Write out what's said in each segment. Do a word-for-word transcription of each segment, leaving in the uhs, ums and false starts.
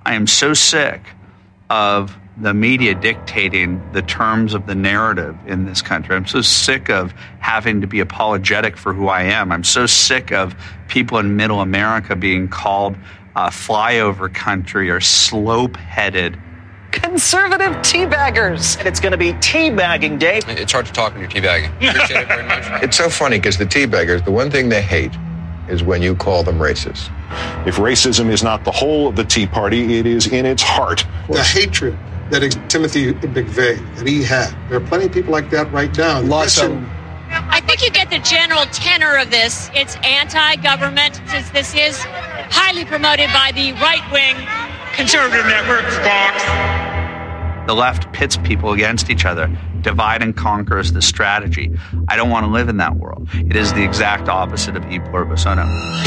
I am so sick of the media dictating the terms of the narrative in this country. I'm so sick of having to be apologetic for who I am. I'm so sick of people in middle America being called uh, flyover country or slope-headed. Conservative teabaggers. And it's going to be teabagging day. It's hard to talk when you're teabagging. Appreciate it very much. It's so funny because the teabaggers, the one thing they hate is when you call them racist. If racism is not the whole of the Tea Party, it is in its heart. The hatred that Timothy McVeigh, that he had. There are plenty of people like that right now. Lots of them. I think you get the general tenor of this. It's anti-government, since this is highly promoted by the right-wing conservative networks. The left pits people against each other. Divide and conquer is the strategy. I don't want to live in that world. It is the exact opposite of E pluribus unum.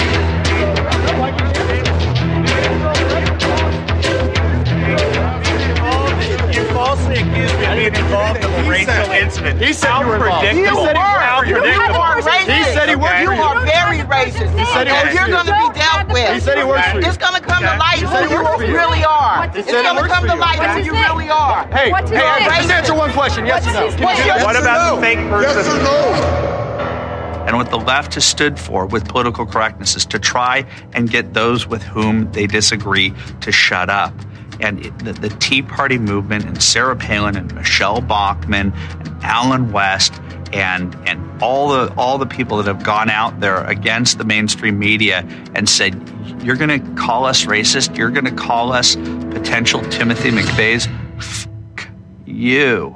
You falsely accused me of being involved in a racial incident. He said you were involved. You said are. You are racist. He said he worked okay. for you. You are very racist. He said he okay. works You're going to be dealt with. He said he works for you. It's going to come to light who you really are. It's going to come to light who you really are. Hey, hey, just answer one question. Yes or no? What about the fake person? Yes or no? And what the left has stood for with political correctness is to try and get those with whom they disagree to shut up. And it, the, the Tea Party movement and Sarah Palin and Michelle Bachmann and Alan West and and all the all the people that have gone out there against the mainstream media and said, you're going to call us racist, you're going to call us potential Timothy McVeighs, fuck you.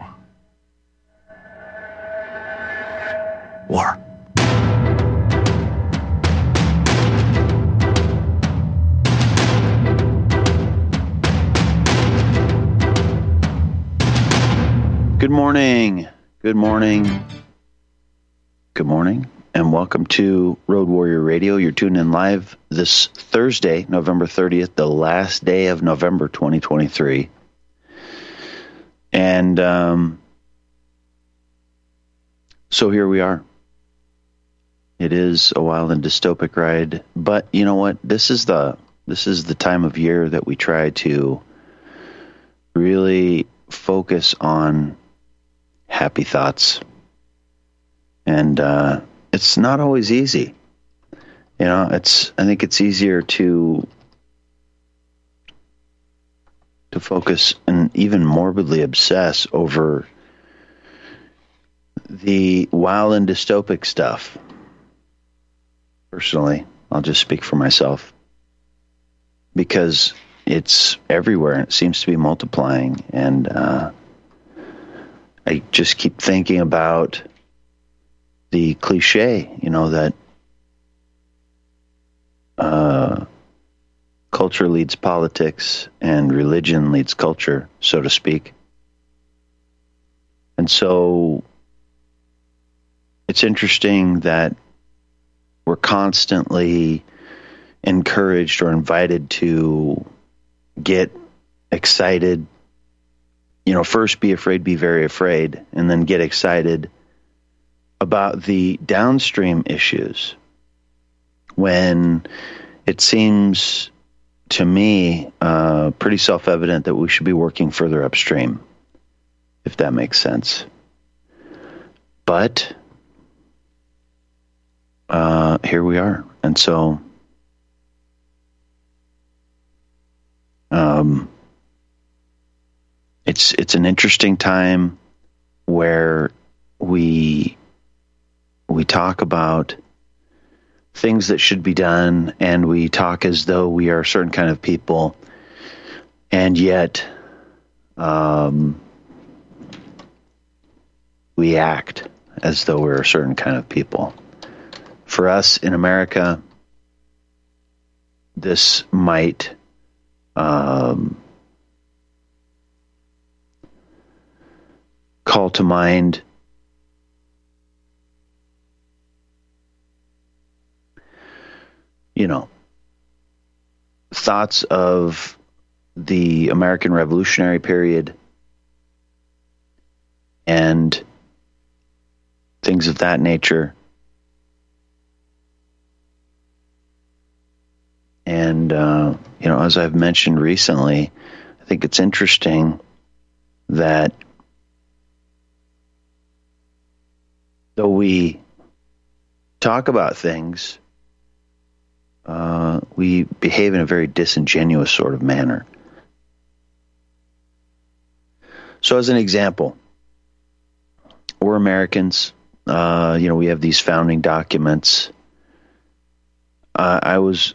War. Good morning. Good morning. Good morning. And welcome to Road Warrior Radio. You're tuned in live this Thursday, November thirtieth, the last day of November twenty twenty-three. And um, so here we are. It is a wild and dystopic ride, but you know what? This is the this is the time of year that we try to really focus on happy thoughts. And uh, it's not always easy. You know, it's I think it's easier to to focus and even morbidly obsess over the wild and dystopic stuff. Personally, I'll just speak for myself, because it's everywhere and it seems to be multiplying. And uh, I just keep thinking about the cliche, you know, that uh, culture leads politics and religion leads culture, so to speak. And so it's interesting that we're constantly encouraged or invited to get excited, you know, first be afraid, be very afraid, and then get excited about the downstream issues, when it seems to me uh, pretty self-evident that we should be working further upstream, if that makes sense. But uh, here we are. And so um, it's it's an interesting time where we we talk about things that should be done, and we talk as though we are a certain kind of people, and yet um, we act as though we're a certain kind of people. For us in America, this might um, call to mind you know, thoughts of the American Revolutionary period and things of that nature. And And, uh, you know, as I've mentioned recently, I think it's interesting that though we talk about things, uh, we behave in a very disingenuous sort of manner. So as an example, we're Americans. Uh, you know, we have these founding documents. Uh, I was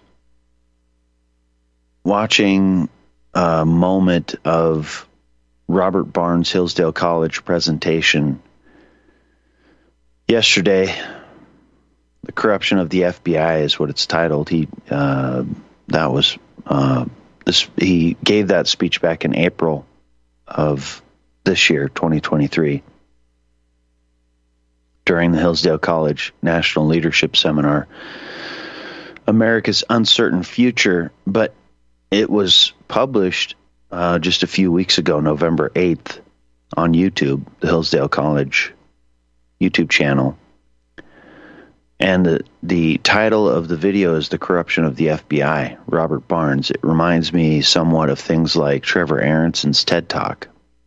watching a moment of Robert Barnes Hillsdale College presentation yesterday. The Corruption of the F B I is what it's titled. He uh, that was uh, this. He gave that speech back in April of this year, twenty twenty-three, during the Hillsdale College National Leadership Seminar, America's Uncertain Future. But it was published uh, just a few weeks ago, November eighth, on YouTube, the Hillsdale College YouTube channel. And the, the title of the video is The Corruption of the F B I, Robert Barnes. It reminds me somewhat of things like Trevor Aronson's TED Talk.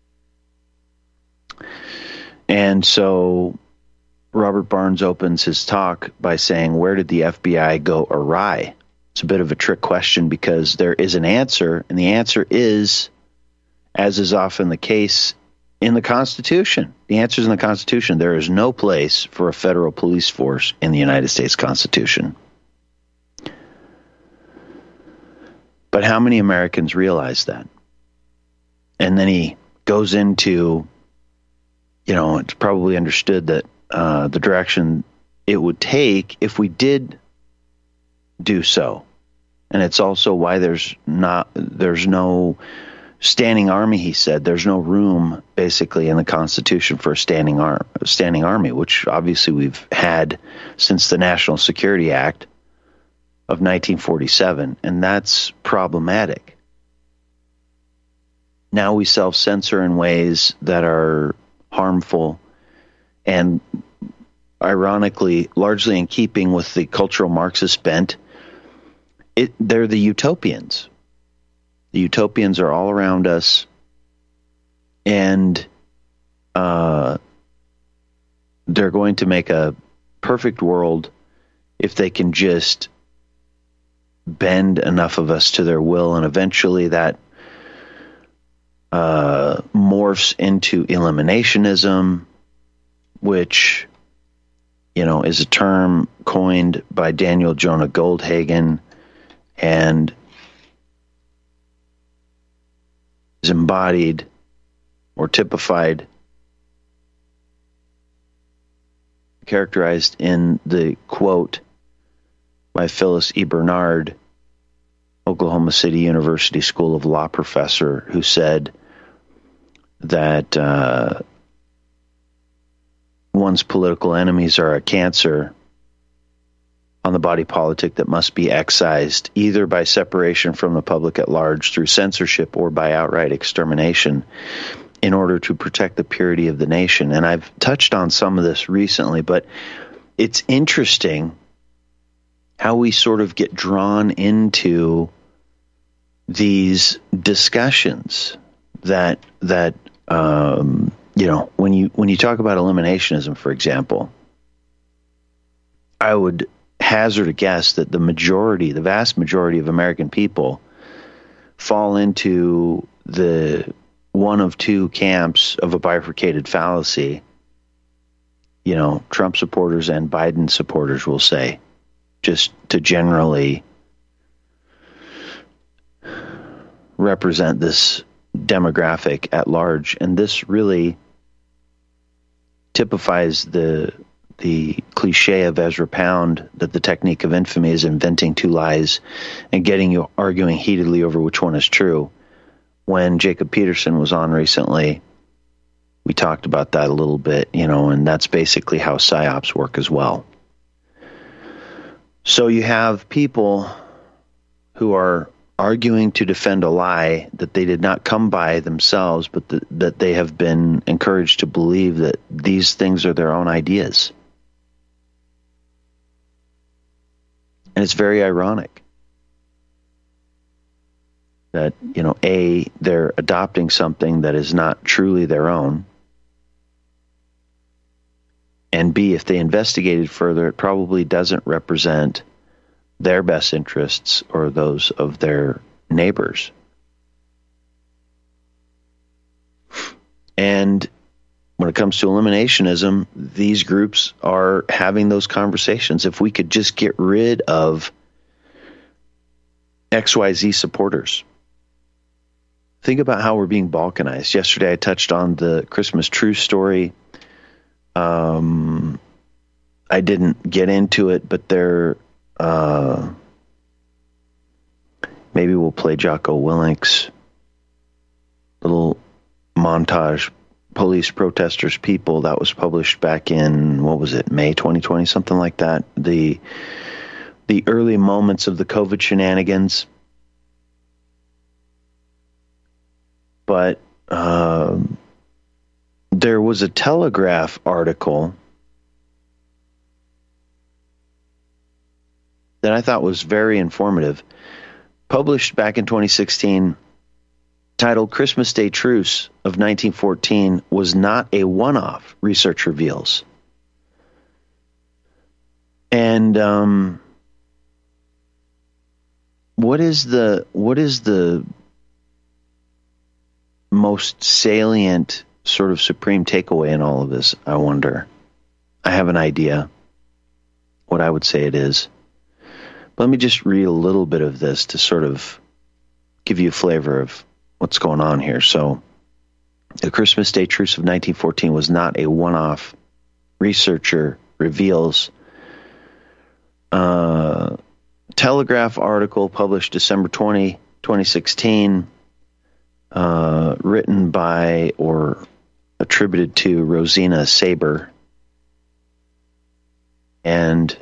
And so Robert Barnes opens his talk by saying, where did the F B I go awry? It's a bit of a trick question because there is an answer, and the answer is, as is often the case, in the Constitution. The answer is in the Constitution. There is no place for a federal police force in the United States Constitution. But how many Americans realize that? And then he goes into, you know, it's probably understood that uh, the direction it would take if we did do so. And it's also why there's not, there's no standing army, he said. There's no room, basically, in the Constitution for a standing, ar- standing army, which obviously we've had since the National Security Act of nineteen forty-seven, and that's problematic. Now we self-censor in ways that are harmful and, ironically, largely in keeping with the cultural Marxist bent. It, they're the utopians. The utopians are all around us, and uh, they're going to make a perfect world if they can just bend enough of us to their will, and eventually that uh, morphs into eliminationism, which, you know, is a term coined by Daniel Jonah Goldhagen and is embodied or typified, characterized in the quote by Phyllis E. Bernard, Oklahoma City University School of Law professor, who said that uh, one's political enemies are a cancer on the body politic that must be excised either by separation from the public at large through censorship or by outright extermination in order to protect the purity of the nation. And I've touched on some of this recently, but it's interesting how we sort of get drawn into these discussions that that um, you know, when you when you talk about eliminationism, for example, I would hazard a guess that the majority, the vast majority of American people fall into the one of two camps of a bifurcated fallacy. You know, Trump supporters and Biden supporters will say, just to generally represent this demographic at large. And this really typifies the the cliche of Ezra Pound that the technique of infamy is inventing two lies and getting you arguing heatedly over which one is true. When Jacob Peterson was on recently, we talked about that a little bit, you know, and that's basically how psyops work as well. So you have people who are arguing to defend a lie that they did not come by themselves, but the, that they have been encouraged to believe that these things are their own ideas. And it's very ironic. that, you know, A, they're adopting something that is not truly their own. And B, if they investigated further, it probably doesn't represent their best interests or those of their neighbors. And when it comes to eliminationism, these groups are having those conversations. If we could just get rid of X Y Z supporters. Think about how we're being balkanized. Yesterday I touched on the Christmas truce story. Um, I didn't get into it, but there, uh, maybe we'll play Jocko Willink's little montage, Police, Protesters, People, that was published back in, what was it, May twenty twenty, something like that. The, the early moments of the COVID shenanigans. But uh, there was a Telegraph article that I thought was very informative, published back in twenty sixteen, titled Christmas Day Truce of nineteen fourteen was not a one-off, research reveals. And um, what is the what is the most salient sort of supreme takeaway in all of this, I wonder? I have an idea what I would say it is. But let me just read a little bit of this to sort of give you a flavor of what's going on here. So, the Christmas Day Truce of nineteen fourteen was not a one-off, researcher reveals. Uh, Telegraph article published December twentieth, twenty sixteen, uh, written by or attributed to Rosina Saber. And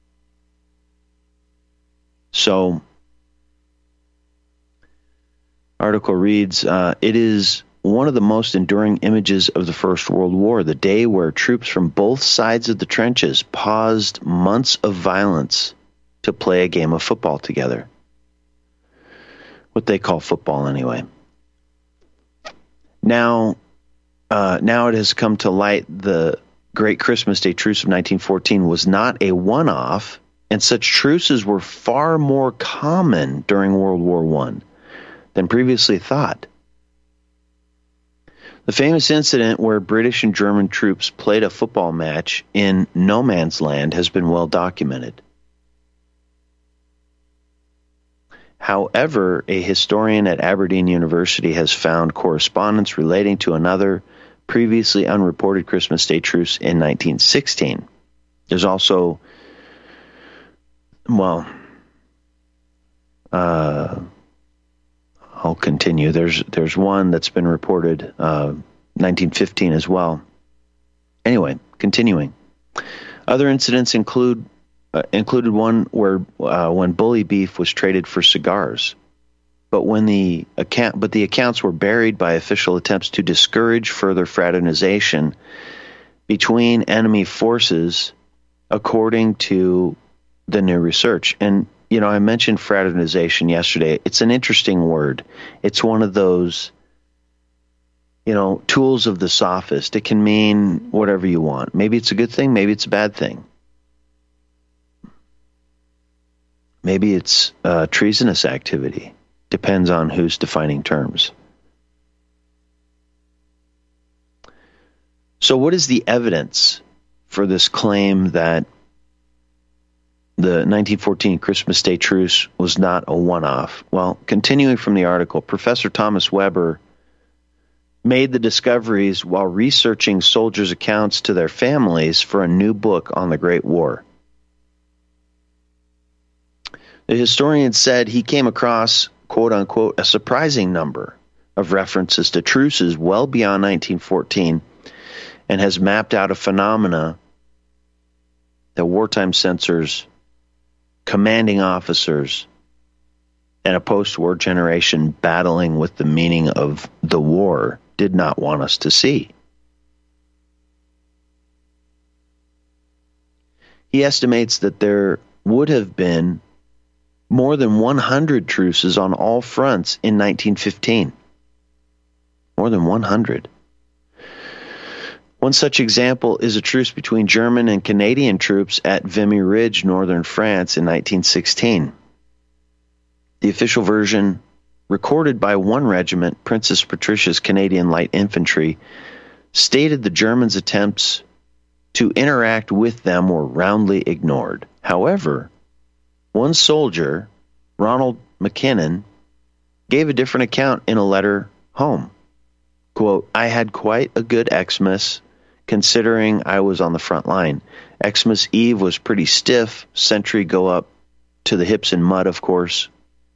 so, article reads, uh, it is one of the most enduring images of the First World War, the day where troops from both sides of the trenches paused months of violence to play a game of football together. What they call football anyway. Now, uh, now it has come to light the Great Christmas Day Truce of nineteen fourteen was not a one-off, and such truces were far more common during World War One than previously thought. The famous incident where British and German troops played a football match in no man's land has been well documented. However, a historian at Aberdeen University has found correspondence relating to another previously unreported Christmas Day truce in nineteen sixteen. There's also, well, uh, I'll continue. There's there's one that's been reported, uh, nineteen fifteen as well. Anyway, continuing. Other incidents include uh, included one where uh, when bully beef was traded for cigars, but when the account but the accounts were buried by official attempts to discourage further fraternization between enemy forces, according to the new research. And you know, I mentioned fraternization yesterday. It's an interesting word. It's one of those, you know, tools of the sophist. It can mean whatever you want. Maybe it's a good thing. Maybe it's a bad thing. Maybe it's uh, treasonous activity. Depends on who's defining terms. So what is the evidence for this claim that the nineteen fourteen Christmas Day Truce was not a one-off? Well, continuing from the article, Professor Thomas Weber made the discoveries while researching soldiers' accounts to their families for a new book on the Great War. The historian said he came across, quote-unquote, a surprising number of references to truces well beyond nineteen fourteen and has mapped out a phenomena that wartime censors, commanding officers, and a post-war generation battling with the meaning of the war did not want us to see. He estimates that there would have been more than one hundred truces on all fronts in nineteen fifteen. More than one hundred. One such example is a truce between German and Canadian troops at Vimy Ridge, northern France, in nineteen sixteen. The official version, recorded by one regiment, Princess Patricia's Canadian Light Infantry, stated the Germans' attempts to interact with them were roundly ignored. However, one soldier, Ronald McKinnon, gave a different account in a letter home. Quote, I had quite a good Xmas, considering I was on the front line. Xmas Eve was pretty stiff, sentry go up to the hips in mud, of course.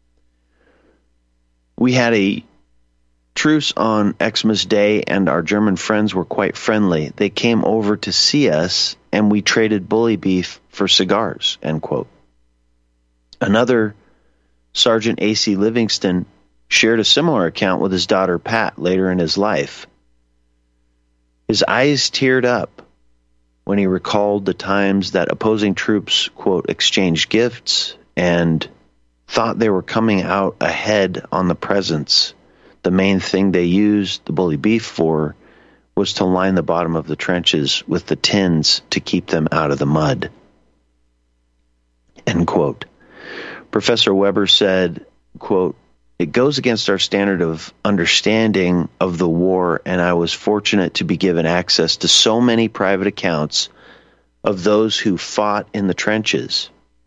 We had a truce on Xmas Day, and our German friends were quite friendly. They came over to see us, and we traded bully beef for cigars, end quote. Another, Sergeant A C Livingston, shared a similar account with his daughter Pat later in his life. His eyes teared up when he recalled the times that opposing troops, quote, exchanged gifts and thought they were coming out ahead on the presents. The main thing they used the bully beef for was to line the bottom of the trenches with the tins to keep them out of the mud. End quote. Professor Weber said, quote, it goes against our standard of understanding of the war, and I was fortunate to be given access to so many private accounts of those who fought in the trenches.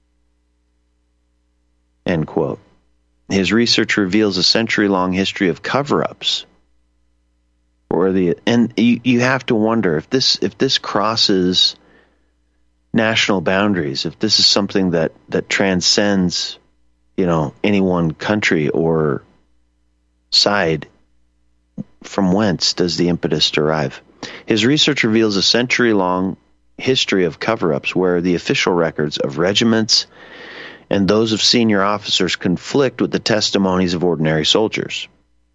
End quote. His research reveals a century-long history of cover-ups. Or the and you, you have to wonder if this if this crosses national boundaries, if this is something that, that transcends, you know, any one country or side, from whence does the impetus derive? His research reveals a century-long history of cover-ups where the official records of regiments and those of senior officers conflict with the testimonies of ordinary soldiers.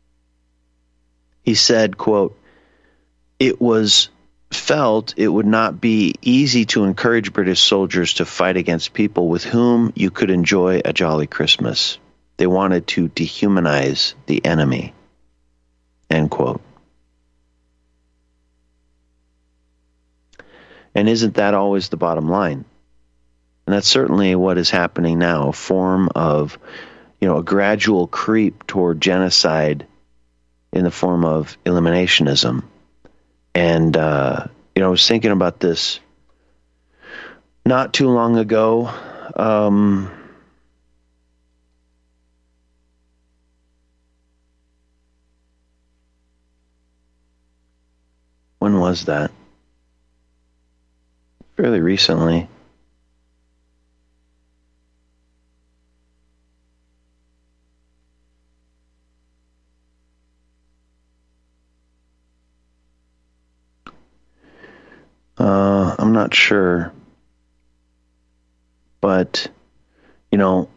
He said, quote, it was felt it would not be easy to encourage British soldiers to fight against people with whom you could enjoy a jolly Christmas. They wanted to dehumanize the enemy. End quote. And isn't that always the bottom line? And that's certainly what is happening now, a form of, you know, a gradual creep toward genocide in the form of eliminationism. And, uh, you know, I was thinking about this not too long ago. Um, when was that? Fairly recently. Uh, I'm not sure, but, you know,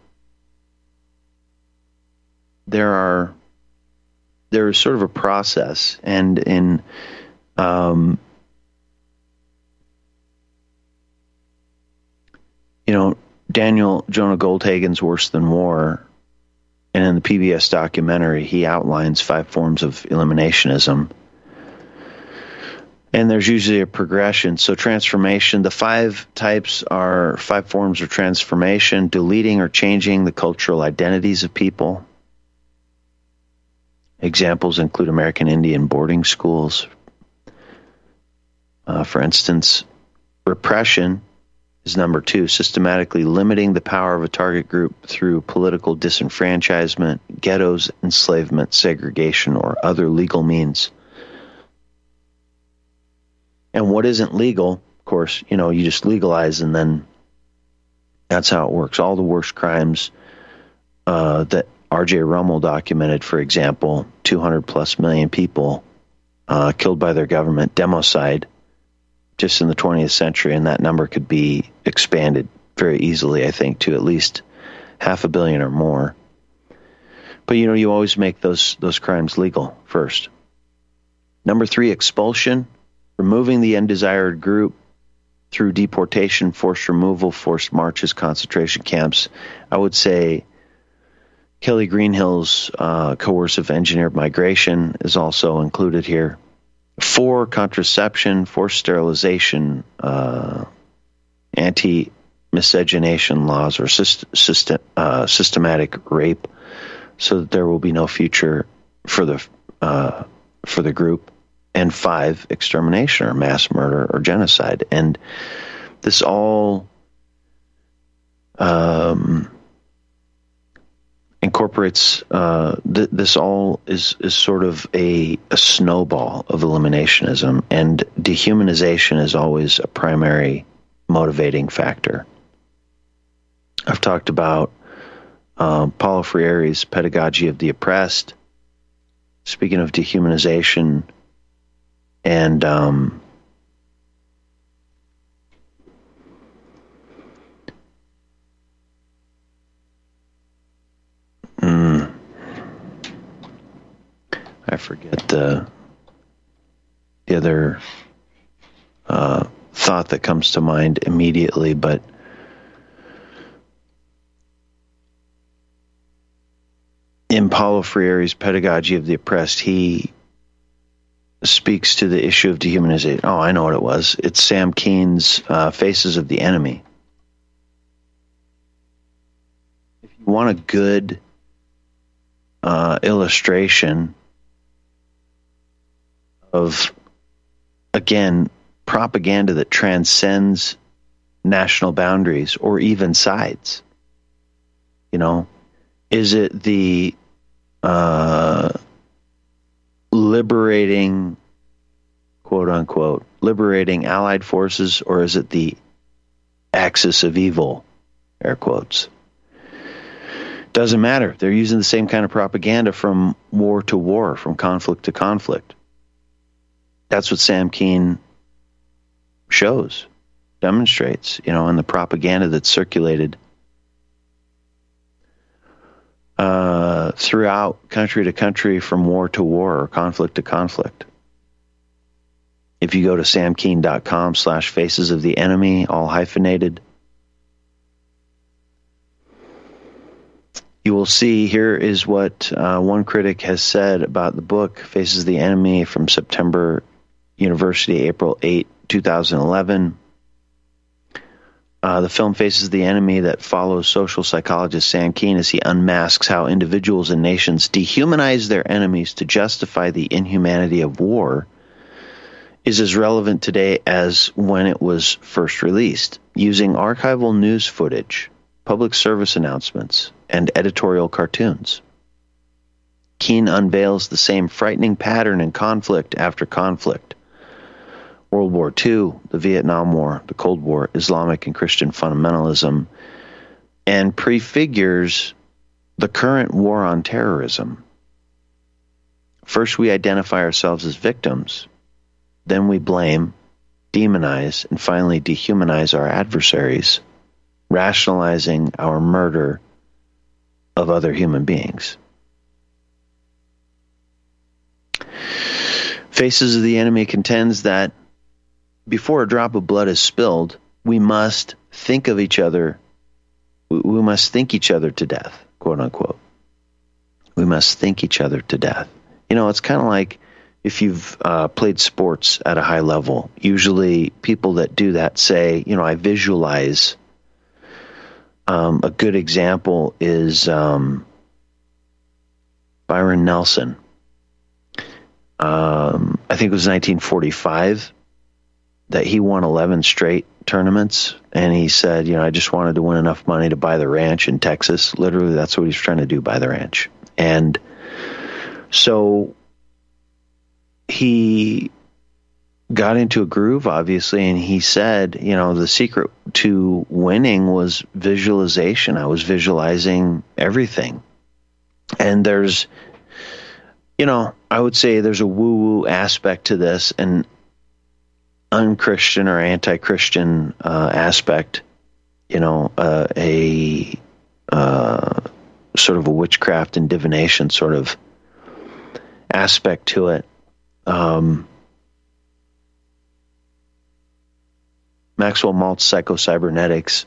there are, there is sort of a process, and in, um, you know, Daniel Jonah Goldhagen's Worse Than War, and in the P B S documentary, he outlines five forms of eliminationism. And there's usually a progression. So transformation, the five types are five forms of transformation: deleting or changing the cultural identities of people. Examples include American Indian boarding schools. Uh, for instance, repression is number two, systematically limiting the power of a target group through political disenfranchisement, ghettos, enslavement, segregation, or other legal means. And what isn't legal, of course, you know, you just legalize, and then that's how it works. All the worst crimes uh, that R J Rummel documented, for example, two hundred plus million people uh, killed by their government, democide, just in the twentieth century, and that number could be expanded very easily, I think, to at least half a billion or more. But, you know, you always make those those crimes legal first. Number three, expulsion. Removing the undesired group through deportation, forced removal, forced marches, concentration camps. I would say Kelly Greenhill's uh, coercive engineered migration is also included here. For contraception, forced sterilization, uh, anti-miscegenation laws, or syst- system, uh, systematic rape, so that there will be no future for the uh, for the group. And five, extermination or mass murder or genocide. And this all um, incorporates, uh, th- this all is, is sort of a, a snowball of eliminationism, and dehumanization is always a primary motivating factor. I've talked about um, Paulo Freire's Pedagogy of the Oppressed. Speaking of dehumanization, and um, mm, I forget the the other uh, thought that comes to mind immediately, but in Paulo Freire's Pedagogy of the Oppressed, he speaks to the issue of dehumanization. Oh, I know what it was. It's Sam Keen's uh, Faces of the Enemy. If you want a good uh, illustration of, again, propaganda that transcends national boundaries or even sides, you know, is it the uh, liberating, quote unquote, liberating Allied forces, or is it the axis of evil, air quotes? Doesn't matter. They're using the same kind of propaganda from war to war, from conflict to conflict. That's what Sam Keen shows, demonstrates, you know, in the propaganda that's circulated Uh, throughout country to country, from war to war or conflict to conflict. If you go to samkeen.com slash faces of the enemy, all hyphenated, you will see here is what uh, one critic has said about the book, Faces of the Enemy, from September University, April eighth, twenty eleven. Uh, the film Faces the Enemy, that follows social psychologist Sam Keen as he unmasks how individuals and nations dehumanize their enemies to justify the inhumanity of war, is as relevant today as when it was first released. Using archival news footage, public service announcements, and editorial cartoons, Keen unveils the same frightening pattern in conflict after conflict. World War Two, the Vietnam War, the Cold War, Islamic and Christian fundamentalism, and prefigures the current war on terrorism. First, we identify ourselves as victims. Then we blame, demonize, and finally dehumanize our adversaries, rationalizing our murder of other human beings. Faces of the Enemy contends that before a drop of blood is spilled, we must think of each other, we must think each other to death, quote unquote. We must think each other to death. You know, it's kind of like if you've uh, played sports at a high level. Usually people that do that say, you know, I visualize. Um, a good example is um, Byron Nelson. Um, I think it was nineteen forty-five that he won eleven straight tournaments, and he said, you know, I just wanted to win enough money to buy the ranch in Texas. Literally, that's what he's trying to do, buy the ranch. And so he got into a groove, obviously, and he said, you know, the secret to winning was visualization. I was visualizing everything. And there's, you know, I would say there's a woo-woo aspect to this, and unchristian or anti-Christian uh, aspect, you know, uh, a uh, sort of a witchcraft and divination sort of aspect to it. Um, Maxwell Maltz Psycho-Cybernetics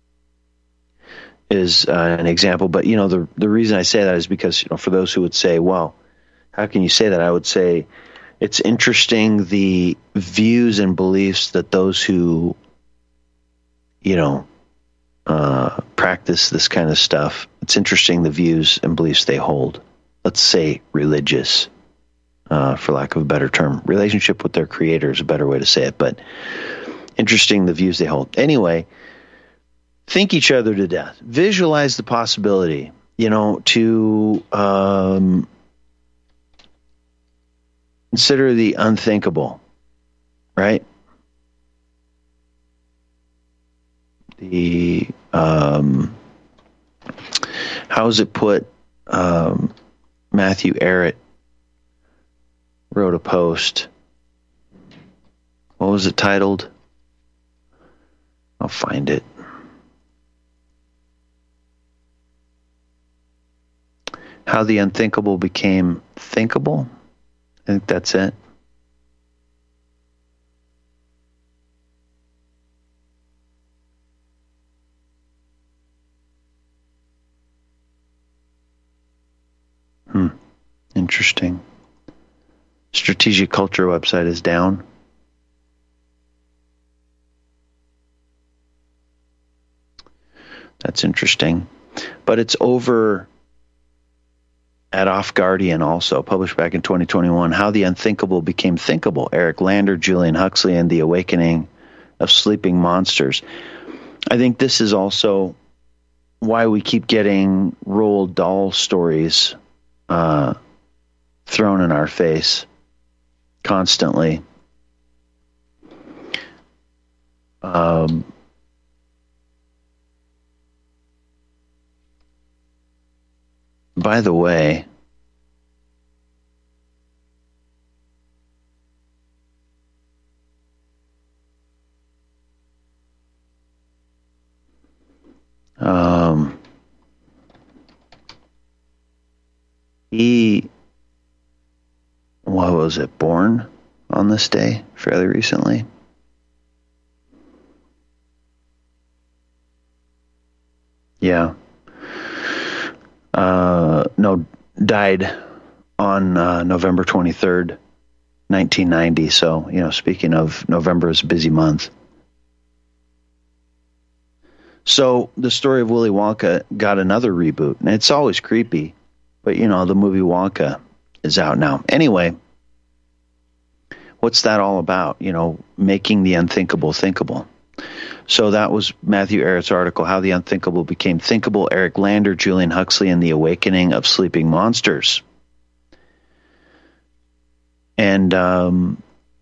is uh, an example. But, you know, the the reason I say that is because, you know, for those who would say, well, how can you say that? I would say it's interesting the views and beliefs that those who, you know, uh, practice this kind of stuff, it's interesting the views and beliefs they hold. Let's say religious, uh, for lack of a better term. Relationship with their creator is a better way to say it, but interesting the views they hold. Anyway, think each other to death. Visualize the possibility, you know, to um, consider the unthinkable, right? The, um, how is it put? Um, Matthew Arrett wrote a post. What was it titled? I'll find it. How the unthinkable became thinkable. I think that's it. Hmm. Interesting. Strategic Culture website is down. That's interesting. But it's over at Off Guardian also, published back in twenty twenty-one, How the Unthinkable Became Thinkable. Eric Lander, Julian Huxley, and the Awakening of Sleeping Monsters. I think this is also why we keep getting Roald Dahl stories uh, thrown in our face constantly. Um, by the way, um, he, what was it, born on this day fairly recently? Yeah. Uh, no, died on uh, November twenty-third, nineteen ninety. So, you know, speaking of, November is a busy month. So the story of Willy Wonka got another reboot, and it's always creepy, but, you know, the movie Wonka is out now. Anyway, what's that all about? You know, making the unthinkable thinkable. So that was Matthew Arrett's article, How the Unthinkable Became Thinkable, Eric Lander, Julian Huxley, and the Awakening of Sleeping Monsters. And, um,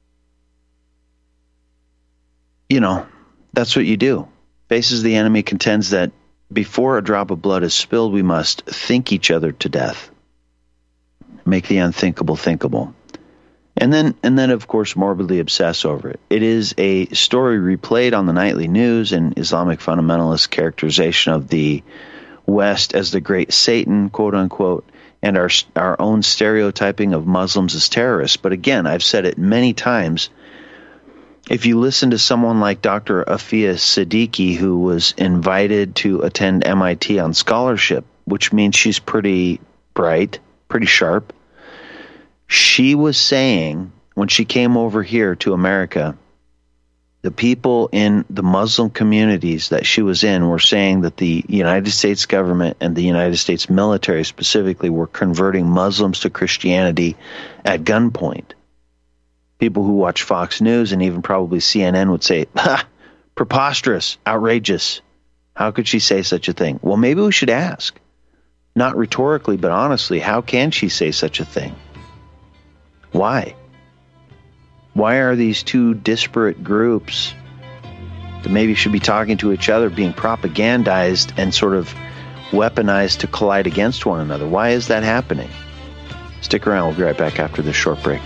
you know, that's what you do. Faces the enemy contends that before a drop of blood is spilled, we must think each other to death. Make the unthinkable thinkable. And then, and then, of course, morbidly obsess over it. It is a story replayed on the nightly news and Islamic fundamentalist characterization of the West as the great Satan, quote unquote, and our our own stereotyping of Muslims as terrorists. But again, I've said it many times. If you listen to someone like Doctor Afia Siddiqui, who was invited to attend M I T on scholarship, which means she's pretty bright, pretty sharp. She was saying, when she came over here to America, the people in the Muslim communities that she was in were saying that the United States government and the United States military specifically were converting Muslims to Christianity at gunpoint. People who watch Fox News and even probably C N N would say, ha, preposterous, outrageous. How could she say such a thing? Well, maybe we should ask. Not rhetorically, but honestly, how can she say such a thing? Why? Why are these two disparate groups that maybe should be talking to each other being propagandized and sort of weaponized to collide against one another? Why is that happening? Stick around. We'll be right back after this short break.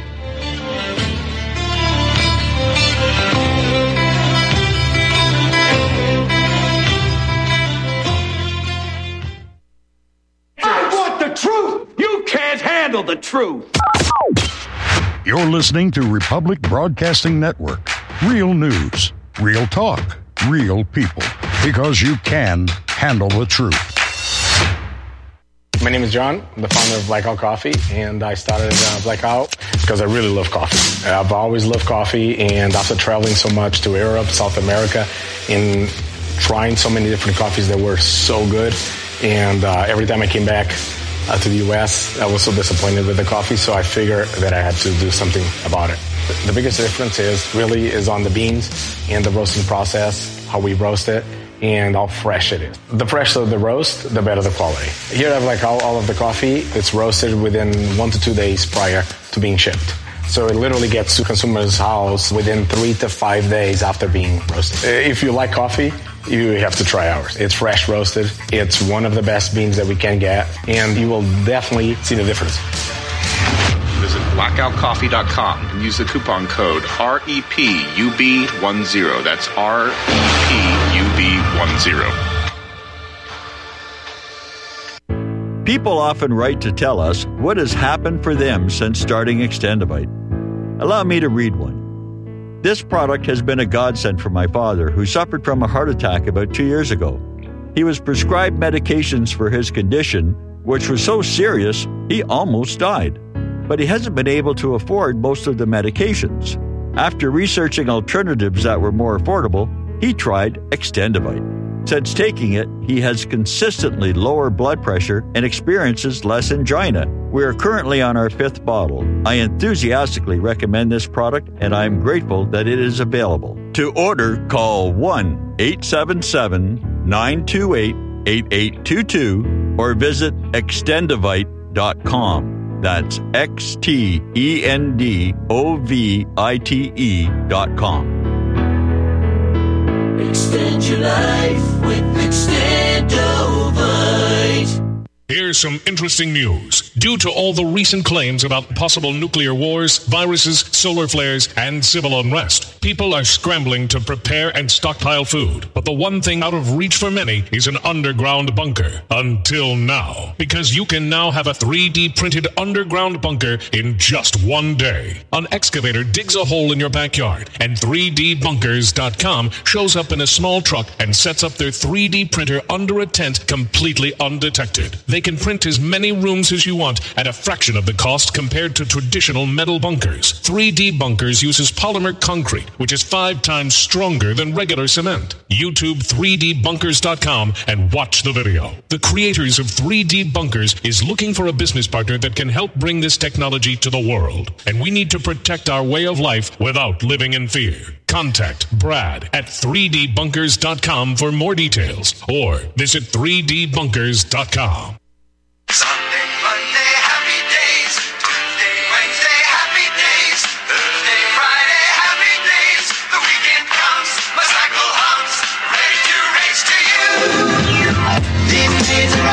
I want the truth! You can't handle the truth! You're listening to Republic Broadcasting Network. Real news. Real talk, real people, because you can handle the truth. My name is John. I'm the founder of Blackout Coffee, and I started uh, Blackout because I really love coffee. I've always loved coffee, and after traveling so much to Europe, South America, and trying so many different coffees that were so good, and uh, every time I came back uh, to the U S, I was so disappointed with the coffee, so I figured that I had to do something about it. The biggest difference is really is on the beans and the roasting process, how we roast it, and how fresh it is. The fresher the roast, the better the quality. Here I have like all, all of the coffee. It's roasted within one to two days prior to being shipped. So it literally gets to consumers' house within three to five days after being roasted. If you like coffee, you have to try ours. It's fresh roasted. It's one of the best beans that we can get, and you will definitely see the difference. Visit blackout coffee dot com and use the coupon code R E P U B ten. That's R E P U B ten. People often write to tell us what has happened for them since starting Extendivite. Allow me to read one. This product has been a godsend for my father, who suffered from a heart attack about two years ago. He was prescribed medications for his condition, which was so serious he almost died. But he hasn't been able to afford most of the medications. After researching alternatives that were more affordable, he tried Extendivite. Since taking it, he has consistently lower blood pressure and experiences less angina. We are currently on our fifth bottle. I enthusiastically recommend this product, and I am grateful that it is available. To order, call one eight seven seven, nine two eight, eight eight two two or visit extendivite dot com. That's X T E N D O V I T E dot com. Extend your life with Extendivite. Here's some interesting news. Due to all the recent claims about possible nuclear wars, viruses, solar flares, and civil unrest, people are scrambling to prepare and stockpile food. But the one thing out of reach for many is an underground bunker. Until now. Because you can now have a three D printed underground bunker in just one day. An excavator digs a hole in your backyard, and three D bunkers dot com shows up in a small truck and sets up their three D printer under a tent completely undetected. They can print as many rooms as you want at a fraction of the cost compared to traditional metal bunkers. three D Bunkers uses polymer concrete, which is five times stronger than regular cement. YouTube three D bunkers dot com and watch the video. The creators of three D Bunkers is looking for a business partner that can help bring this technology to the world. And we need to protect our way of life without living in fear. Contact Brad at three D bunkers dot com for more details, or visit three D bunkers dot com. Sunday, Monday, happy days. Tuesday, Wednesday, happy days. Thursday, Friday, happy days. The weekend comes, my cycle hums, ready to race to you. These days are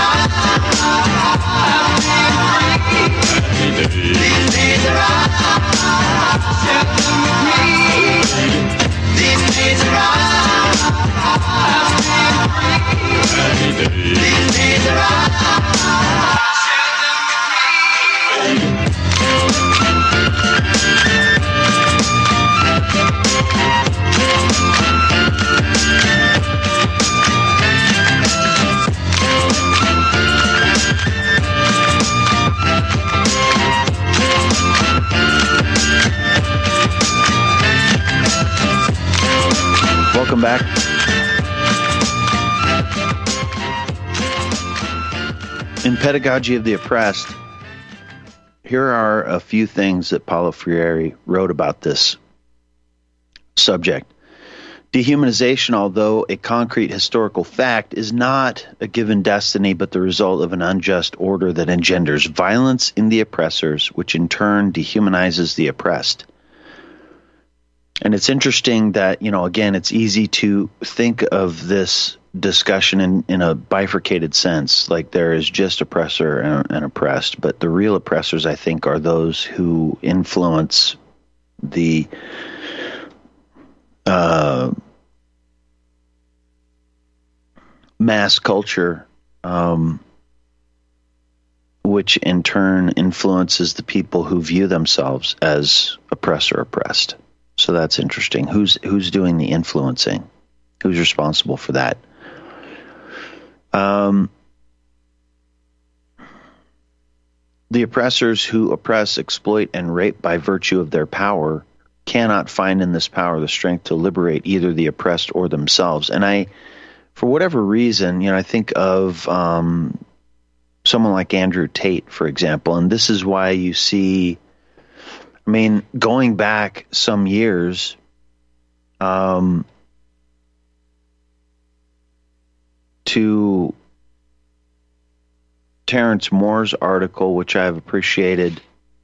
right. These days are right. Set them free. These days are right. These days are right. Welcome back. In Pedagogy of the Oppressed, here are a few things that Paulo Freire wrote about this subject. Dehumanization, although a concrete historical fact, is not a given destiny, but the result of an unjust order that engenders violence in the oppressors, which in turn dehumanizes the oppressed. And it's interesting that, you know, again, it's easy to think of this discussion in, in a bifurcated sense, like there is just oppressor and, and oppressed, but the real oppressors, I think, are those who influence the uh, mass culture, um, which in turn influences the people who view themselves as oppressor oppressed. So that's interesting. Who's who's doing the influencing? Who's responsible for that? Um, the oppressors who oppress, exploit, and rape by virtue of their power cannot find in this power the strength to liberate either the oppressed or themselves. And I, for whatever reason, you know, I think of um, someone like Andrew Tate, for example, and this is why you see, I mean, going back some years, um, to Terrence Moore's article, which I've appreciated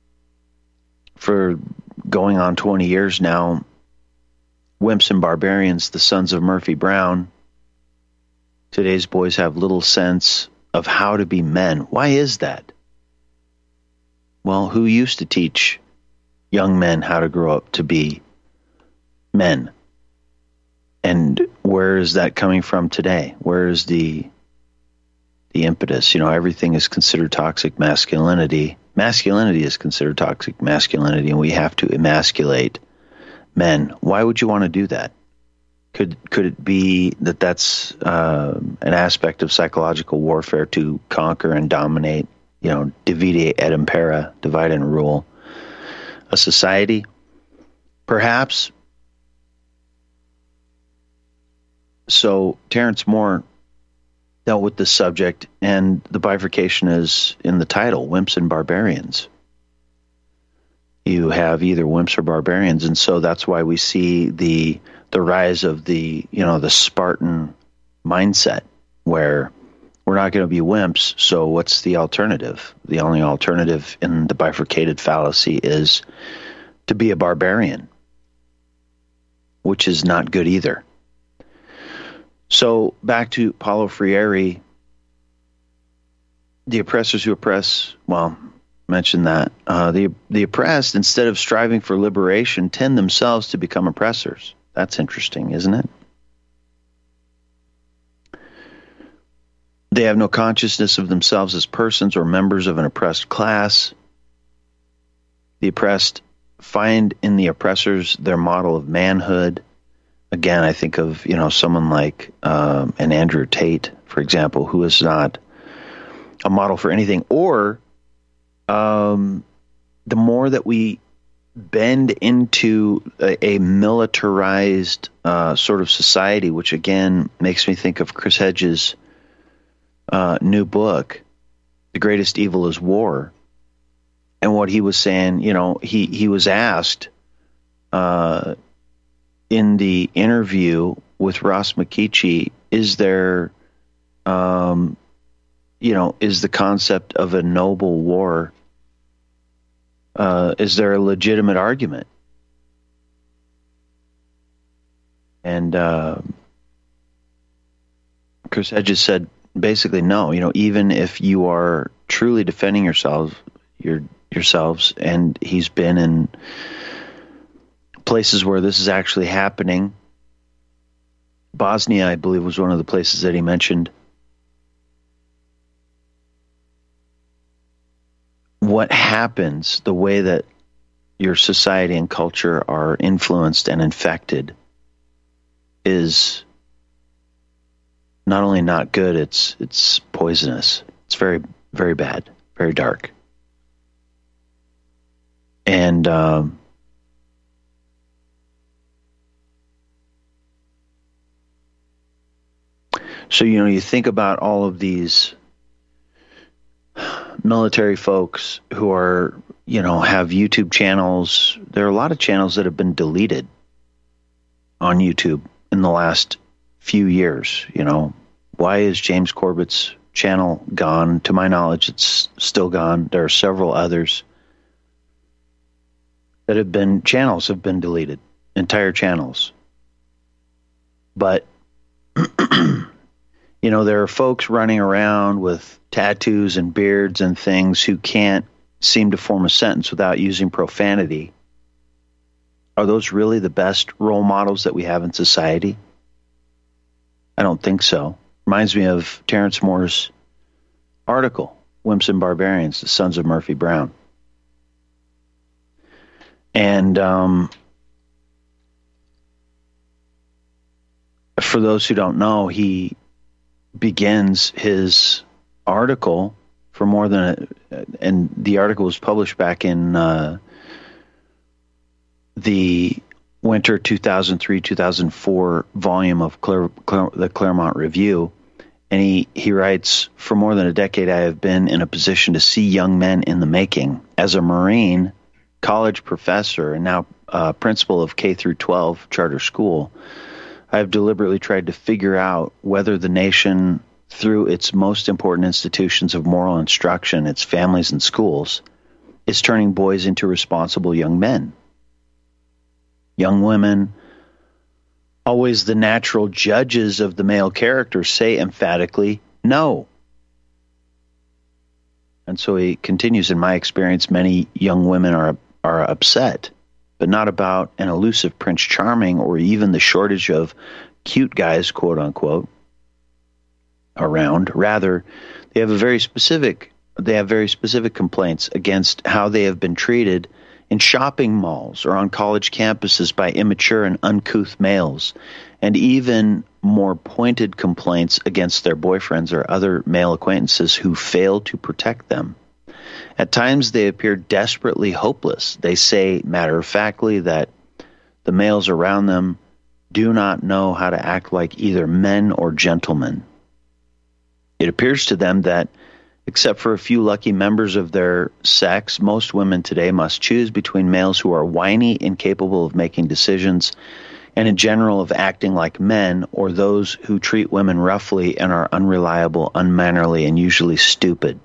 for going on twenty years now, Wimps and Barbarians, the Sons of Murphy Brown. Today's boys have little sense of how to be men. Why is that? Well, who used to teach young men how to grow up to be men? And where is that coming from today? Where is the the impetus? You know, everything is considered toxic masculinity. Masculinity is considered toxic masculinity, and we have to emasculate men. Why would you want to do that? Could could it be that that's uh, an aspect of psychological warfare to conquer and dominate? You know, divide et impera, divide and rule a society? Perhaps. So Terrence Moore dealt with this subject, and the bifurcation is in the title, Wimps and Barbarians. You have either wimps or barbarians, and so that's why we see the the rise of the, you know, the Spartan mindset, where we're not going to be wimps, so what's the alternative? The only alternative in the bifurcated fallacy is to be a barbarian, which is not good either. So back to Paulo Freire, the oppressors who oppress, well, mention that. Uh, the the oppressed, instead of striving for liberation, tend themselves to become oppressors. That's interesting, isn't it? They have no consciousness of themselves as persons or members of an oppressed class. The oppressed find in the oppressors their model of manhood. Again, I think of, you know, someone like um, an Andrew Tate, for example, who is not a model for anything. Or um, the more that we bend into a, a militarized uh, sort of society, which again makes me think of Chris Hedges' uh, new book, The Greatest Evil is War. And what he was saying, you know, he, he was asked uh, in the interview with Ross McKeechee, is there, um, you know, is the concept of a noble war, uh, is there a legitimate argument? And uh, Chris Hedges said, basically, no. You know, even if you are truly defending yourselves, your yourselves, and he's been in places where this is actually happening. Bosnia, I believe, was one of the places that he mentioned. What happens, the way that your society and culture are influenced and infected, is not only not good, it's it's poisonous. It's very, very bad, very dark. And um, so, you know, you think about all of these military folks who are, you know, have YouTube channels. There are a lot of channels that have been deleted on YouTube in the last few years. You know, why is James Corbett's channel gone? To my knowledge, it's still gone. There are several others that have been, channels have been deleted, entire channels. But, you know, there are folks running around with tattoos and beards and things who can't seem to form a sentence without using profanity. Are those really the best role models that we have in society? I don't think so. Reminds me of Terrence Moore's article, Wimps and Barbarians, the Sons of Murphy Brown. And um, for those who don't know, he begins his article for more than a, and the article was published back in uh, the winter two thousand three two thousand four volume of Claire, Claire, the Claremont Review. And he, he writes, for more than a decade, I have been in a position to see young men in the making. As a Marine, college professor, and now uh, principal of K through twelve charter school, I have deliberately tried to figure out whether the nation, through its most important institutions of moral instruction, its families and schools, is turning boys into responsible young men. Young women, always the natural judges of the male character, say emphatically no. And so he continues, in my experience, many young women are are upset, but not about an elusive Prince Charming or even the shortage of cute guys, quote unquote, around. Rather, they have a very specific they have very specific complaints against how they have been treated in shopping malls or on college campuses by immature and uncouth males, and even more pointed complaints against their boyfriends or other male acquaintances who fail to protect them. At times they appear desperately hopeless. They say matter-of-factly that the males around them do not know how to act like either men or gentlemen. It appears to them that, except for a few lucky members of their sex, most women today must choose between males who are whiny, incapable of making decisions, and in general of acting like men, or those who treat women roughly and are unreliable, unmannerly, and usually stupid.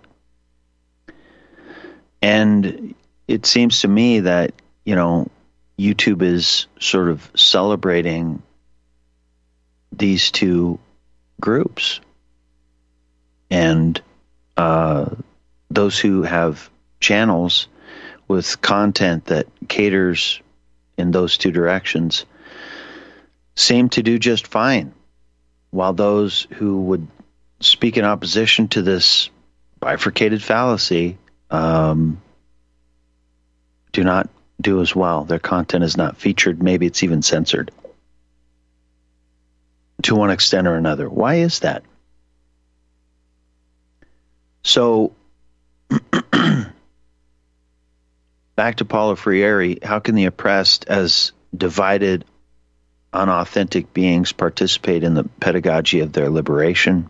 And it seems to me that, you know, YouTube is sort of celebrating these two groups. And uh, those who have channels with content that caters in those two directions seem to do just fine, while those who would speak in opposition to this bifurcated fallacy um, do not do as well. Their content is not featured. Maybe it's even censored to one extent or another. Why is that? So, back to Paulo Freire, how can the oppressed, as divided, unauthentic beings, participate in the pedagogy of their liberation?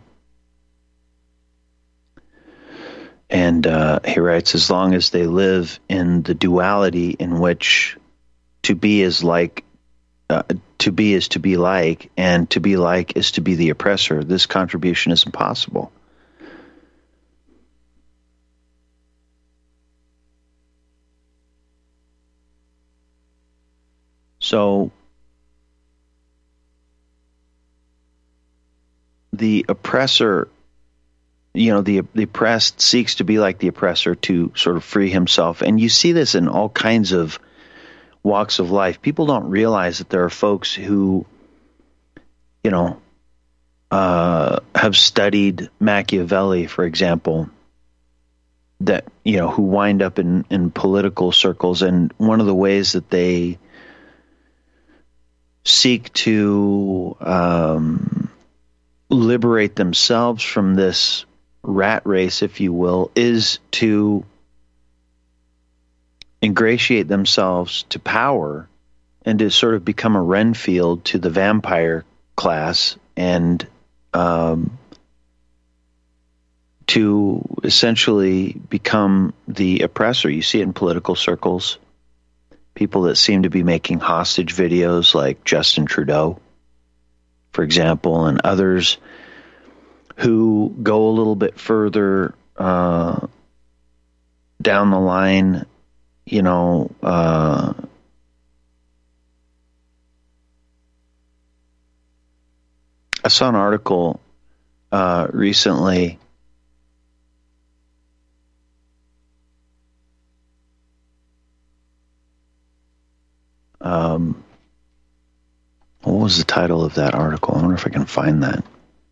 And uh, he writes, as long as they live in the duality in which to be is like, uh, to be is to be like, and to be like is to be the oppressor, this contribution is impossible. So the oppressor, you know, the the oppressed seeks to be like the oppressor to sort of free himself. And you see this in all kinds of walks of life. People don't realize that there are folks who, you know, uh, have studied Machiavelli, for example, that, you know, who wind up in, in political circles. And one of the ways that they seek to um, liberate themselves from this rat race, if you will, is to ingratiate themselves to power and to sort of become a Renfield to the vampire class, and um, to essentially become the oppressor. You see it in political circles. People that seem to be making hostage videos like Justin Trudeau, for example, and others who go a little bit further uh, down the line, you know, uh, I saw an article uh, recently Um, what was the title of that article? I wonder if I can find that.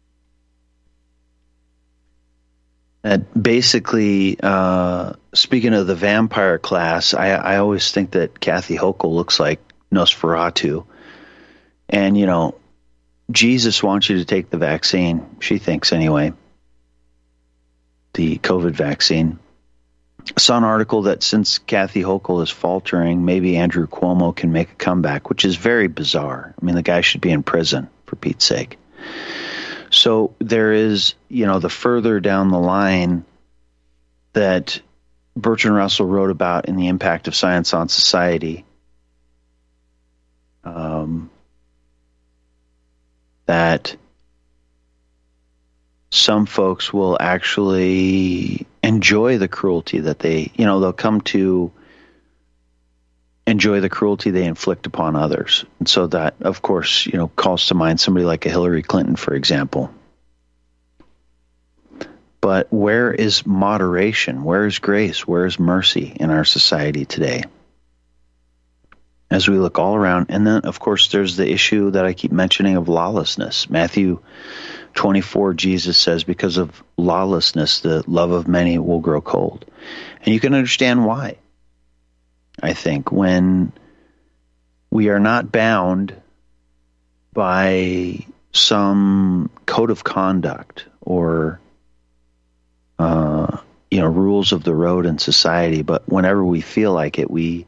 And basically, uh, speaking of the vampire class, I, I always think that Kathy Hochul looks like Nosferatu. And, you know, Jesus wants you to take the vaccine, she thinks anyway, the COVID vaccine. I saw an article that since Kathy Hochul is faltering, maybe Andrew Cuomo can make a comeback, which is very bizarre. I mean, the guy should be in prison, for Pete's sake. So there is, you know, the further down the line that Bertrand Russell wrote about in The Impact of Science on Society, um, that some folks will actually enjoy the cruelty that they, you know, they'll come to enjoy the cruelty they inflict upon others. And so that, of course, you know, calls to mind somebody like a Hillary Clinton, for example. But where is moderation? Where is grace? Where is mercy in our society today? As we look all around. And then, of course, there's the issue that I keep mentioning of lawlessness. Matthew twenty-four, Jesus says, because of lawlessness, the love of many will grow cold. And you can understand why. I think when we are not bound by some code of conduct or uh, you know, rules of the road in society, but whenever we feel like it, we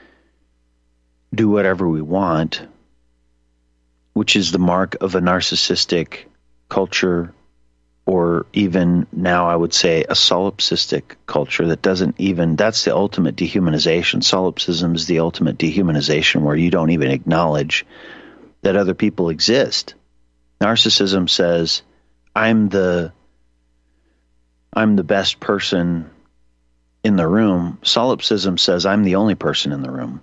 do whatever we want, which is the mark of a narcissistic culture, or even now I would say a solipsistic culture that doesn't even, that's the ultimate dehumanization. Solipsism is the ultimate dehumanization, where you don't even acknowledge that other people exist. Narcissism says, I'm the I'm the best person in the room. Solipsism says, I'm the only person in the room,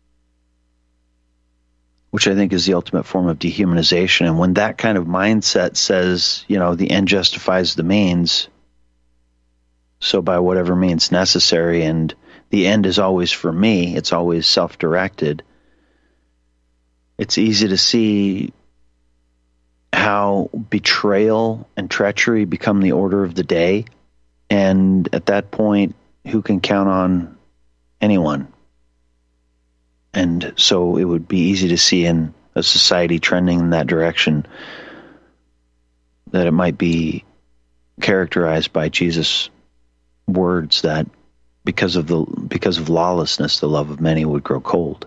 which I think is the ultimate form of dehumanization. And when that kind of mindset says, you know, the end justifies the means, so by whatever means necessary, and the end is always for me, it's always self-directed, it's easy to see how betrayal and treachery become the order of the day. And at that point, who can count on anyone? And so it would be easy to see in a society trending in that direction that it might be characterized by Jesus' words that because of the because of lawlessness, the love of many would grow cold.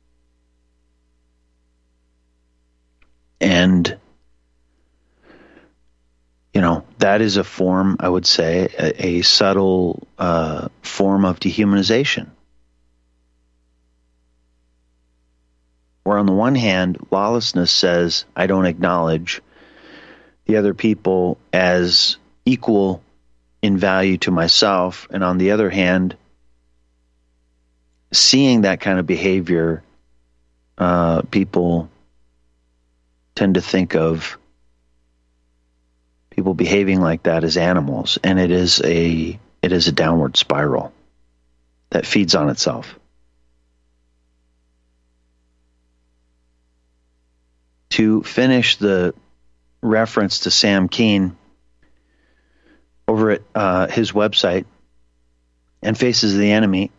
And you know, that is a form, I would say, a, a subtle uh, form of dehumanization. Where on the one hand, lawlessness says, I don't acknowledge the other people as equal in value to myself. And on the other hand, seeing that kind of behavior, uh, people tend to think of people behaving like that as animals, and it is a it is a downward spiral that feeds on itself. To finish the reference to Sam Kean, over at uh, his website, and Faces of the Enemy,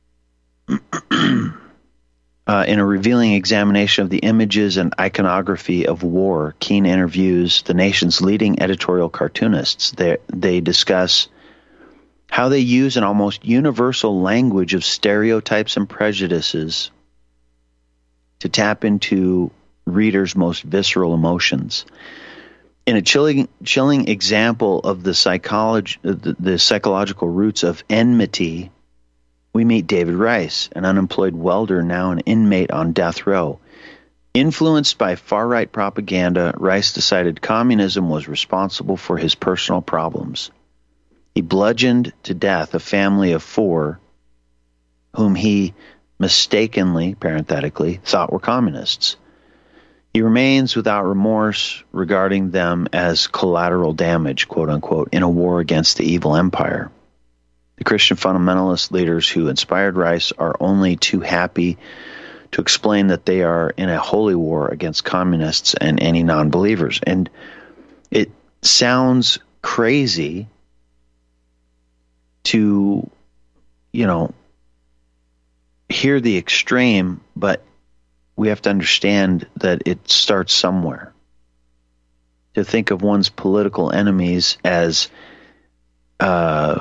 Uh, in a revealing examination of the images and iconography of war, Kean interviews the nation's leading editorial cartoonists. They, they discuss how they use an almost universal language of stereotypes and prejudices to tap into readers' most visceral emotions. In a chilling, chilling example of the, psychology, the, the psychological roots of enmity, we meet David Rice, an unemployed welder now an inmate on death row. Influenced by far-right propaganda, Rice decided communism was responsible for his personal problems. He bludgeoned to death a family of four whom he mistakenly, parenthetically, thought were communists. He remains without remorse, regarding them as collateral damage, quote-unquote, in a war against the evil empire. The Christian fundamentalist leaders who inspired Rice are only too happy to explain that they are in a holy war against communists and any non-believers. And it sounds crazy to, you know, hear the extreme, but we have to understand that it starts somewhere. to think of one's political enemies as uh,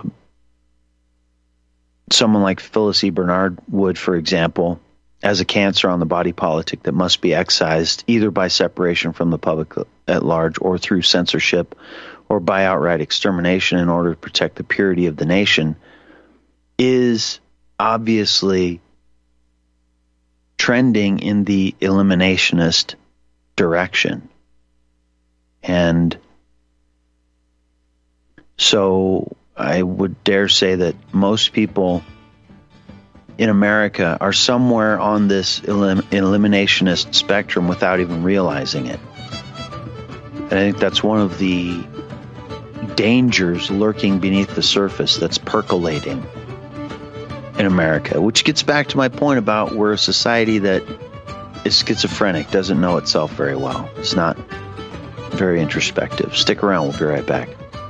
someone like Phyllis E. Bernard would, for example, as a cancer on the body politic that must be excised either by separation from the public at large or through censorship or by outright extermination in order to protect the purity of the nation, is obviously trending in the eliminationist direction. And so I would dare say that most people in America are somewhere on this elim- eliminationist spectrum without even realizing it. And I think that's one of the dangers lurking beneath the surface that's percolating in America, which gets back to my point about we're a society that is schizophrenic, doesn't know itself very well. It's not very introspective. Stick around, we'll be right back.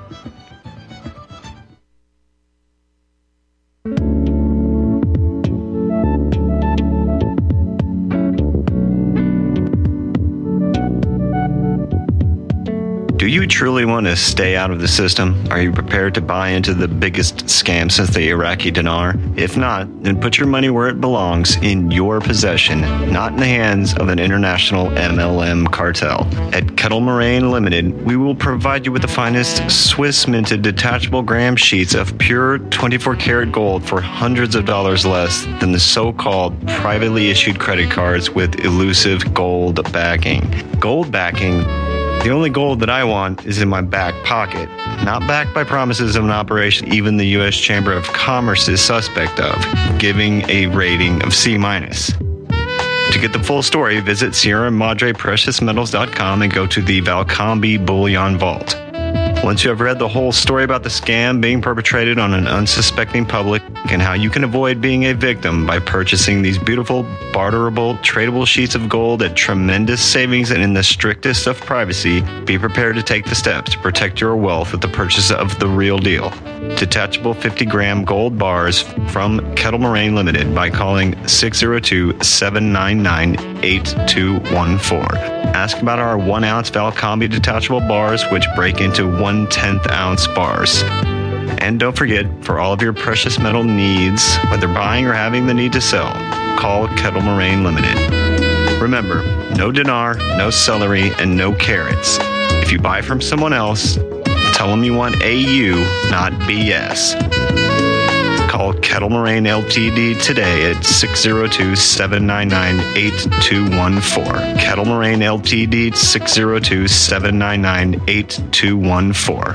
Do you truly want to stay out of the system? Are you prepared to buy into the biggest scam since the Iraqi dinar? If not, then put your money where it belongs, in your possession, not in the hands of an international M L M cartel. At Kettle Moraine Limited, we will provide you with the finest Swiss minted detachable gram sheets of pure twenty-four karat gold for hundreds of dollars less than the so-called privately issued credit cards with elusive gold backing. Gold backing? The only gold that I want is in my back pocket, not backed by promises of an operation even the U S Chamber of Commerce is suspect of, giving a rating of C minus. To get the full story, visit Sierra Madre Precious Metals dot com and go to the Valcambi Bullion Vault. Once you have read the whole story about the scam being perpetrated on an unsuspecting public and how you can avoid being a victim by purchasing these beautiful, barterable, tradable sheets of gold at tremendous savings and in the strictest of privacy, be prepared to take the steps to protect your wealth with the purchase of the real deal. Detachable fifty gram gold bars from Kettle Moraine Limited by calling six oh two, seven nine nine, eight two one four. Ask about our one ounce Valcambi detachable bars, which break into one tenth ounce bars. And don't forget, for all of your precious metal needs, whether buying or having the need to sell, call Kettle Moraine Limited. Remember, no dinar, no celery, and no carrots. If you buy from someone else, tell them you want A U, not B S. Call Kettle Moraine Limited today at six oh two, seven nine nine, eight two one four. Kettle Moraine Limited, six oh two, seven nine nine, eight two one four.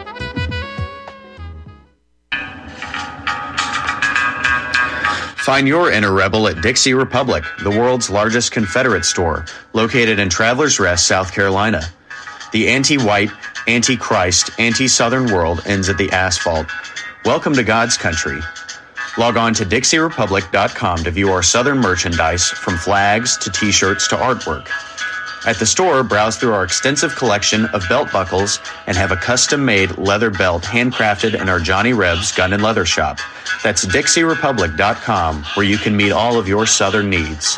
Find your inner rebel at Dixie Republic, the world's largest Confederate store, located in Travelers Rest, South Carolina. The anti-white, anti-Christ, anti-Southern world ends at the asphalt. Welcome to God's country. Log on to Dixie Republic dot com to view our Southern merchandise, from flags to t-shirts to artwork. At the store, browse through our extensive collection of belt buckles and have a custom-made leather belt handcrafted in our Johnny Rebs Gun and Leather Shop. That's Dixie Republic dot com, where you can meet all of your Southern needs.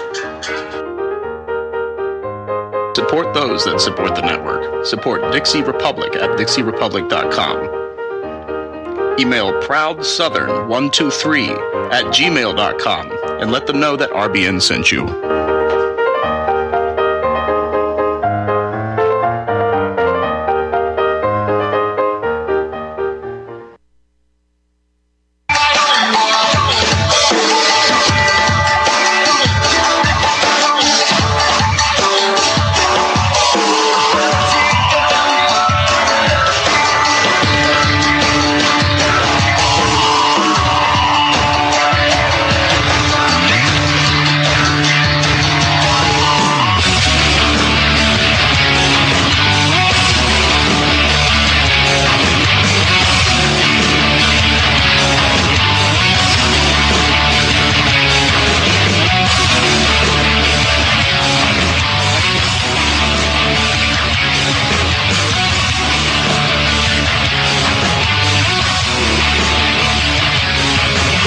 Support those that support the network. Support Dixie Republic at Dixie Republic dot com. Email proud southern one two three at gmail dot com and let them know that R B N sent you.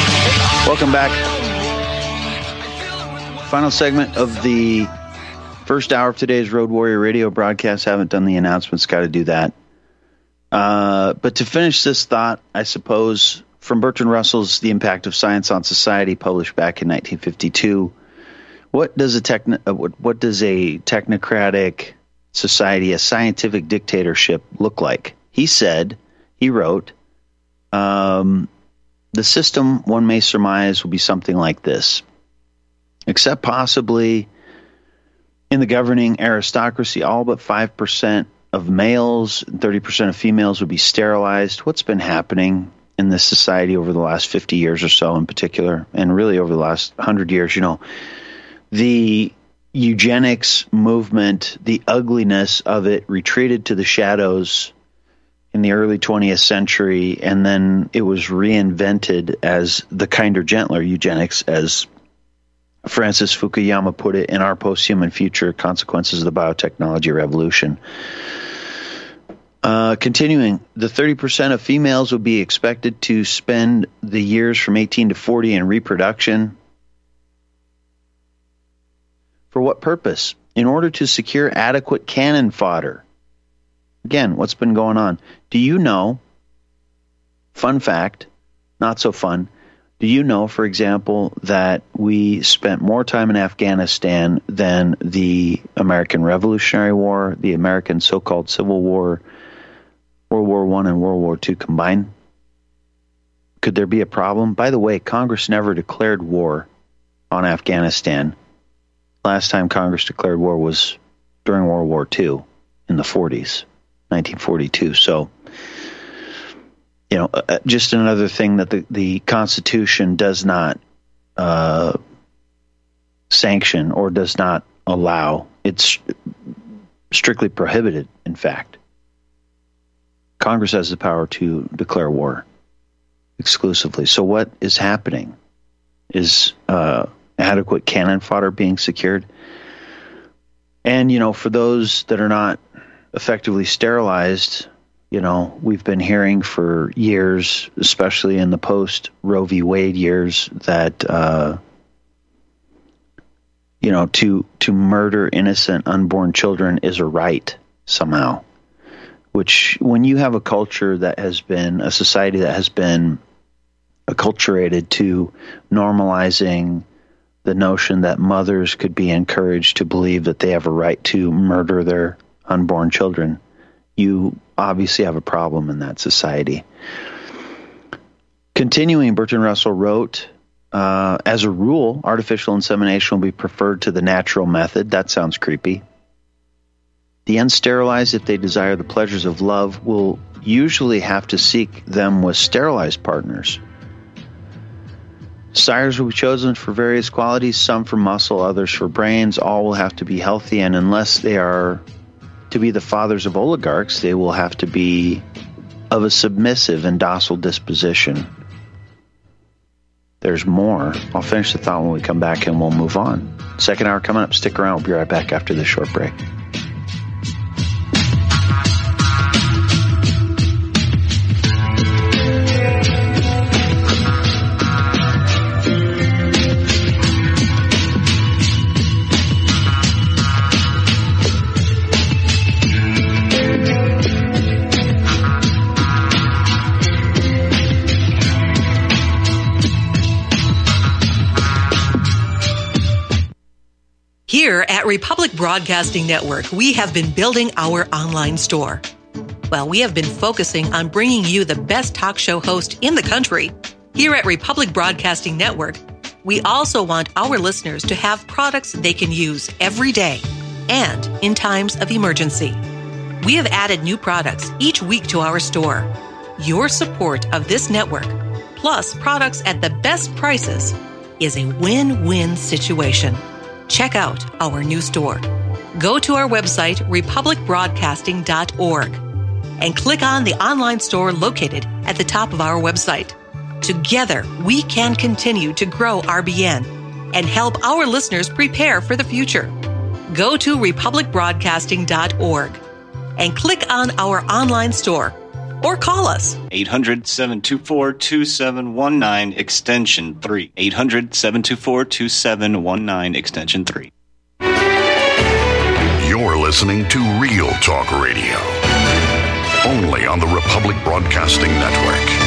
Welcome back. Final segment of the First hour of today's Road Warrior Radio broadcast. Haven't done the announcements. Got to do that. Uh, but to finish this thought, I suppose, from Bertrand Russell's The Impact of Science on Society, published back in nineteen fifty-two, what does a techn- uh, what, what does a technocratic society, a scientific dictatorship, look like? He said, he wrote, um, the system, one may surmise, will be something like this. Except possibly in the governing aristocracy, all but five percent of males and thirty percent of females would be sterilized. What's been happening in this society over the last fifty years or so in particular, and really over the last one hundred years, you know, the eugenics movement, the ugliness of it retreated to the shadows in the early twentieth century, and then it was reinvented as the kinder, gentler eugenics, as Francis Fukuyama put it in Our Posthuman Future, Consequences of the Biotechnology Revolution. Uh, continuing, the thirty percent of females would be expected to spend the years from eighteen to forty in reproduction. For what purpose? In order to secure adequate cannon fodder. Again, what's been going on? Do you know, fun fact, not so fun, do you know, for example, that we spent more time in Afghanistan than the American Revolutionary War, the American so-called Civil War, World War One and World War Two combined? Could there be a problem? By the way, Congress never declared war on Afghanistan. Last time Congress declared war was during World War Two in the forties, nineteen forty-two. So, you know, uh, just another thing that the, the Constitution does not uh, sanction or does not allow. It's strictly prohibited, in fact. Congress has the power to declare war exclusively. So what is happening? Is uh, adequate cannon fodder being secured? And, you know, for those that are not effectively sterilized, you know, we've been hearing for years, especially in the post-Roe v. Wade years, that, uh, you know, to to murder innocent unborn children is a right somehow. Which, when you have a culture that has been, a society that has been acculturated to normalizing the notion that mothers could be encouraged to believe that they have a right to murder their unborn children, you obviously have a problem in that society. Continuing, Bertrand Russell wrote, uh, as a rule, artificial insemination will be preferred to the natural method. That sounds creepy. The unsterilized, if they desire the pleasures of love, will usually have to seek them with sterilized partners. Sires will be chosen for various qualities, some for muscle, others for brains. All will have to be healthy, and unless they are to be the fathers of oligarchs, they will have to be of a submissive and docile disposition. There's more. I'll finish the thought when we come back, and we'll move on. Second hour coming up. Stick around. We'll be right back after this short break. Here at Republic Broadcasting Network, we have been building our online store. Well, we have been focusing on bringing you the best talk show host in the country. Here at Republic Broadcasting Network, we also want our listeners to have products they can use every day and in times of emergency. We have added new products each week to our store. Your support of this network, plus products at the best prices, is a win-win situation. Check out our new store. Go to our website, republic broadcasting dot org, and click on the online store located at the top of our website. Together, we can continue to grow R B N and help our listeners prepare for the future. Go to republic broadcasting dot org and click on our online store or call us. eight hundred, seven two four, two seven one nine, extension three. eight hundred, seven two four, two seven one nine, extension three. listening to Real Talk Radio. Only on the Republic Broadcasting Network.